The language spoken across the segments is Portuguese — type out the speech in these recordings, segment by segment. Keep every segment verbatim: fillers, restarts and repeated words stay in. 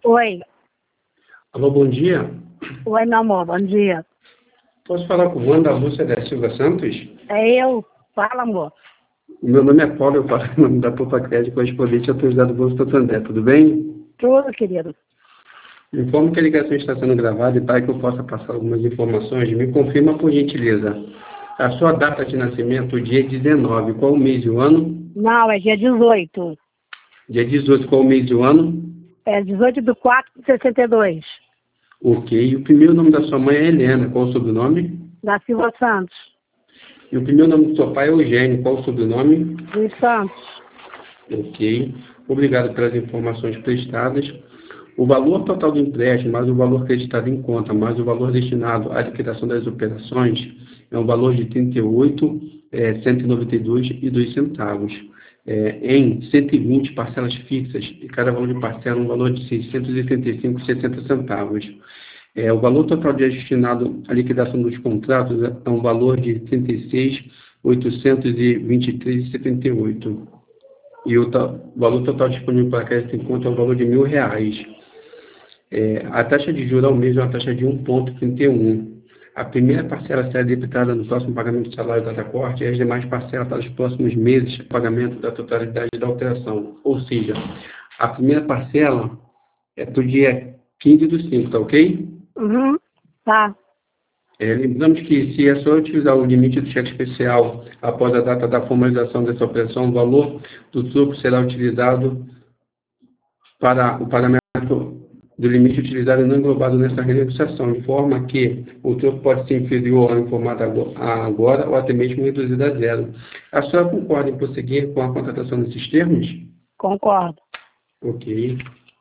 Oi. Alô, bom dia. Oi, meu amor, bom dia. Posso falar com Wanda Lúcia da Silva Santos? É eu. Fala, amor. Meu nome é Paulo, eu falo em nome da Poupa Crédito, correspondente autorizado do Bolsa Santander, tudo bem? Tudo, querido. Informo que a ligação está sendo gravada e para que eu possa passar algumas informações, me confirma por gentileza. A sua data de nascimento, dia dezenove, qual o mês e o ano? Não, é dia dezoito. Dia dezoito, qual o mês e o ano? É dezoito de quatro de sessenta e dois. Ok. O primeiro nome da sua mãe é Helena, qual o sobrenome? Da Silva Santos. E o primeiro nome do seu pai é Eugênio, qual o sobrenome? Dos Santos. Ok. Obrigado pelas informações prestadas. O valor total do empréstimo, mais o valor acreditado em conta, mais o valor destinado à liquidação das operações, é um valor de trinta e oito mil cento e noventa e dois reais e dois centavos. É, em cento e vinte parcelas fixas, e cada valor de parcela um valor de seiscentos e trinta e cinco reais e sessenta centavos. É, o valor total destinado à liquidação dos contratos é um valor de trinta e seis mil oitocentos e vinte e três reais e setenta e oito centavos. E o to- valor total disponível para crédito em conta é o valor de mil reais. É, a taxa de juros ao mês é uma taxa de um vírgula trinta e um. A primeira parcela será debitada no próximo pagamento do salário da corte e as demais parcelas para os próximos meses de pagamento da totalidade da operação. Ou seja, a primeira parcela é para o dia quinze do cinco, tá ok? Uhum. Tá. É, lembramos que, se é só utilizar o limite do cheque especial após a data da formalização dessa operação, o valor do troco será utilizado para o pagamento do limite utilizado e não englobado nessa renegociação, de forma que o troco pode ser inferior ao informado agora ou até mesmo reduzido a zero. A senhora concorda em prosseguir com a contratação desses termos? Concordo. Ok.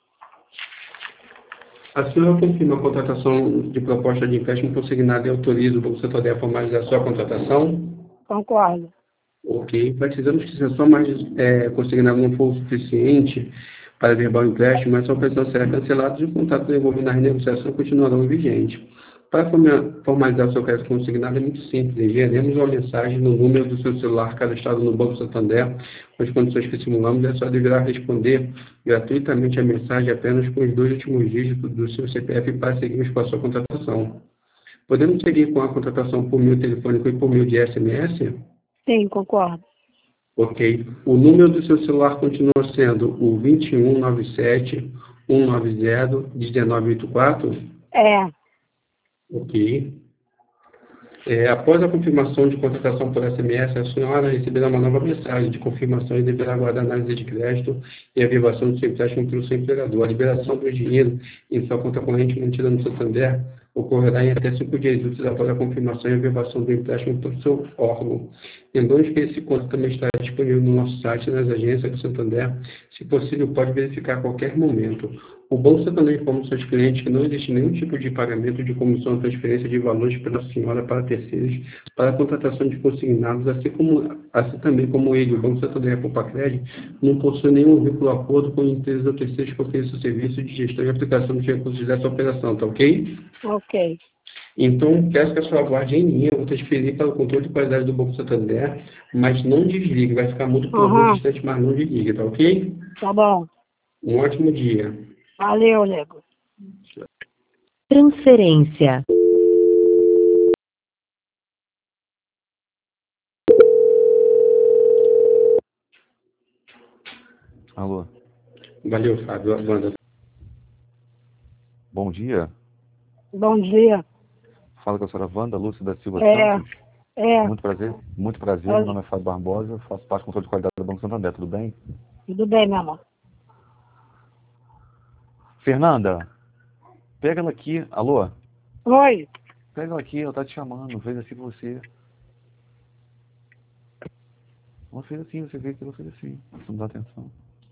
A senhora confirma a contratação de proposta de empréstimo consignada e autoriza o Banco Santander a formalizar a sua contratação? Concordo. Ok. Precisamos que, se a sua margem é, consignada não for o suficiente para verbal o empréstimo, essa operação será cancelada e o contrato envolvido na renegociação continuarão vigente. Para formalizar o seu crédito consignado é muito simples. Enviaremos uma mensagem no número do seu celular cadastrado no Banco Santander com as condições que simulamos e a senhora deverá responder gratuitamente a mensagem apenas com os dois últimos dígitos do seu C P F para seguirmos com a sua contratação. Podemos seguir com a contratação por meio telefônico e por meio de S M S? Sim, concordo. Ok. O número do seu celular continua sendo o dois um nove sete, um nove zero, um nove oito quatro? É. Ok. É, após a confirmação de contratação por S M S, a senhora receberá uma nova mensagem de confirmação e deverá aguardar a análise de crédito e a averbação do seu empréstimo pelo seu empregador. A liberação do dinheiro em sua conta corrente mantida no Santander ocorrerá em até cinco dias úteis após a confirmação e a averbação do empréstimo pelo seu órgão. Lembramos que esse conto também está disponível no nosso site, nas agências do Santander. Se possível, pode verificar a qualquer momento. O Banco Santander informa aos seus clientes que não existe nenhum tipo de pagamento de comissão ou transferência de valores pela senhora para terceiros para a contratação de consignados, assim, como, assim também como ele, o Banco Santander e a Poupa Crédito, não possui nenhum vínculo ou acordo com empresas ou terceiros que ofereçam serviço de gestão e aplicação de recursos dessa operação, tá ok? Ok. Então, peço que a sua aguarde em linha, eu vou transferir para o controle de qualidade do Banco Santander, mas não desligue, vai ficar muito por um Uhum. instante, mas não desligue, tá ok? Tá bom. Um ótimo dia. Valeu, nego. Transferência. Alô, Valeu, Fábio. Wanda. bom dia. Bom dia. Fala com a senhora Wanda Lúcia da Silva É. Santos. É. Muito prazer, muito prazer. Meu nome é Fábio Barbosa, faço parte do controle de qualidade do Banco Santander, tudo bem? Tudo bem, meu amor. Fernanda, pega ela aqui. Alô? Oi. Pega ela aqui, ela tá te chamando, fez assim com você. Ela fez assim, você vê que ela fez assim. Você não dá atenção.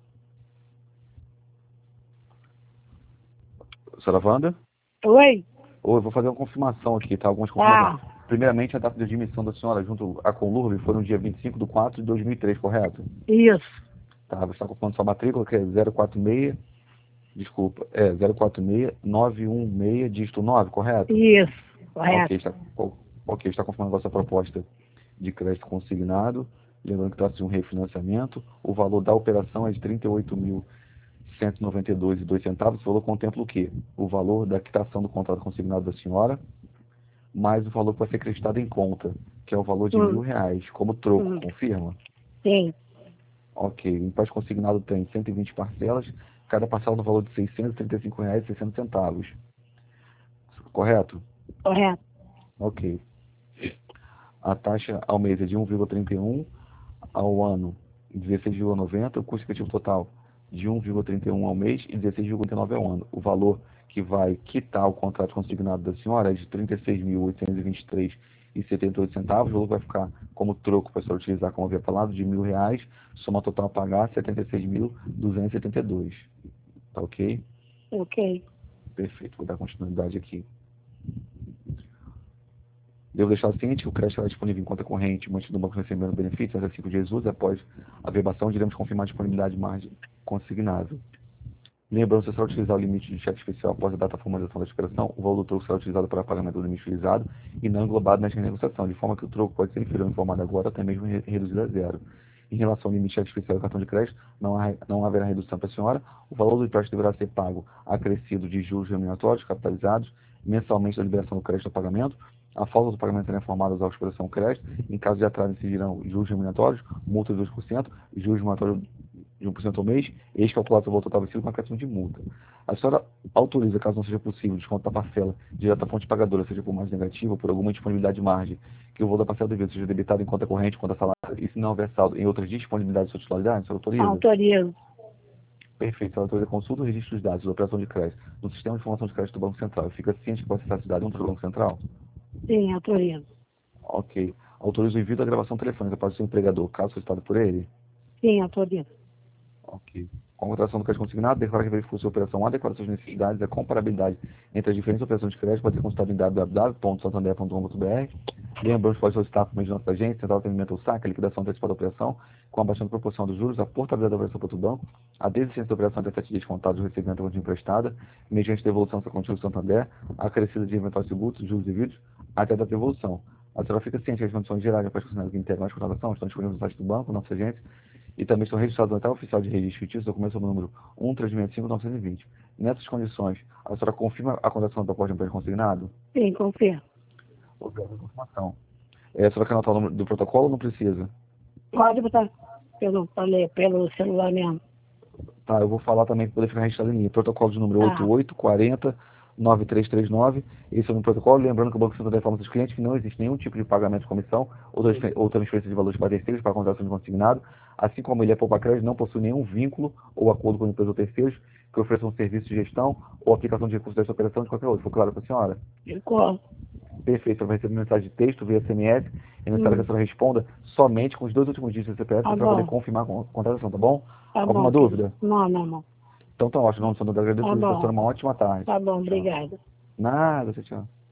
Senhora Wanda? Oi. Oi, eu vou fazer uma confirmação aqui, tá? Algumas Tá. confirmações. Primeiramente, a data de admissão da senhora junto à Conlurb foi no dia vinte e cinco de quatro de dois mil e três, correto? Isso. Tá, você está confirmando sua matrícula, que é zero quatro seis, desculpa, é zero quatro seis nove um seis, dígito nove, correto? Isso. Correto. Ok, está, ok, está confirmando a vossa proposta de crédito consignado. Lembrando que trata-se de um refinanciamento. O valor da operação é de trinta e oito mil oitocentos e noventa e dois reais e dois centavos. Esse valor contempla o quê? O valor da quitação do contrato consignado da senhora, mais o valor que vai ser acreditado em conta, que é o valor de Hum. mil reais, como troco, Hum. confirma? Sim. Ok, o empréstimo consignado tem cento e vinte parcelas, cada parcela no valor de seiscentos e trinta e cinco reais e sessenta centavos. Correto? Correto. Ok. A taxa ao mês é de um vírgula trinta e um, ao ano dezesseis vírgula noventa, o custo efetivo total de um vírgula trinta e um ao mês e dezesseis vírgula oitenta e nove ao ano. O valor que vai quitar o contrato consignado da senhora é de trinta e seis mil oitocentos e vinte e três reais e setenta e oito centavos. O valor vai ficar como troco para a senhora utilizar, como havia falado, de mil reais, soma total a pagar setenta e seis mil duzentos e setenta e dois. Tá ok? Ok. Perfeito, vou dar continuidade aqui. Devo deixar ciente que o crédito será disponível em conta corrente mantido no banco recebendo benefícios até cinco dias úteis após a verbação, iremos confirmar a disponibilidade de margem consignável. Lembrando, se será utilizar o limite de cheque especial após a data de formalização da operação, o valor do troco será utilizado para pagamento do limite utilizado e não englobado na renegociação, de forma que o troco pode ser inferior ao informado agora, até mesmo reduzido a zero. Em relação ao limite de cheque especial e cartão de crédito, não, há, não haverá redução para a senhora. O valor do empréstimo deverá ser pago acrescido de juros remuneratórios capitalizados mensalmente da liberação do crédito ao pagamento. A falta do pagamento será informada à exposição ao crédito. Em caso de atraso, incidirão juros remuneratórios, multa de dois por cento, juros remuneratórios de um por cento ao mês, ex calculado sobre o valor total vencido com acréscimo de multa. A senhora autoriza, caso não seja possível, desconto da parcela direto à fonte pagadora, seja por margem negativa ou por alguma disponibilidade de margem, que o valor da parcela devida seja debitado em conta corrente, conta salário, e se não houver saldo em outras disponibilidades de sua titularidade, a senhora autoriza? Autorizo. Perfeito. A senhora autoriza a consulta e registro dos dados da operação de crédito no sistema de informação de crédito do Banco Central. Fica ciente que pode acessar esses dados dentro do Banco Central? Sim, autorizo. Ok. Autoriza o envio da gravação telefônica para o seu empregador, caso solicitado por ele? Sim, autorizo. Ok. Com a contratação do crédito consignado, declara que verificou sua operação adequada às suas necessidades e a comparabilidade entre as diferentes operações de crédito pode ser consultada em w w w ponto santander ponto com ponto b r. Lembrando que pode solicitar por meio de nossa agência, central de atendimento ao saque, a liquidação antecipada da operação, com a baixa proporção dos juros, a portabilidade da operação para outro banco, a desistência da operação até sete dias contados do recebimento da conta emprestada, mediante devolução da conta do Santander, a acrescida de eventuais tributos, juros devidos, até da devolução. A senhora fica ciente que as condições gerais de operação que integram as contratações estão disponíveis no site do banco, nossa agência, e também estão registrados no Notário Oficial de Registro Fictício, documento sob o número um três seis cinco nove dois zero. Nessas condições, a senhora confirma a contratação do pacote de empréstimo consignado? Sim, confirmo. Obrigado pela informação. É, a senhora quer anotar o número do protocolo ou não precisa? Pode botar pelo, pelo, pelo celular mesmo. Tá, eu vou falar também para poder ficar registrado em mim. Protocolo de número Tá. oito oito quatro zero nove três três nove. Esse é o meu protocolo. Lembrando que o Banco Santander informa aos clientes que não existe nenhum tipo de pagamento de comissão ou transfer- ou transferência de valores para terceiros para a contratação de consignado. Assim como ele é poupa crédito, não possui nenhum vínculo ou acordo com empresas ou terceiros que ofereçam um serviço de gestão ou aplicação de recursos desta operação de qualquer outro. Ficou claro para a senhora? Ficou. Perfeito. Você vai receber mensagem de texto via S M S e mensagem Hum. que a senhora responda somente com os dois últimos dígitos do C P F Tá para poder bom. confirmar a contratação, tá bom? Tá Alguma bom, dúvida? querido. Não, não, não. Então tá ótimo. Não, Sandra, agradeço Tá por isso. bom. Uma ótima tarde. Tá bom, Tchau. obrigada. Nada, tchau, tchau.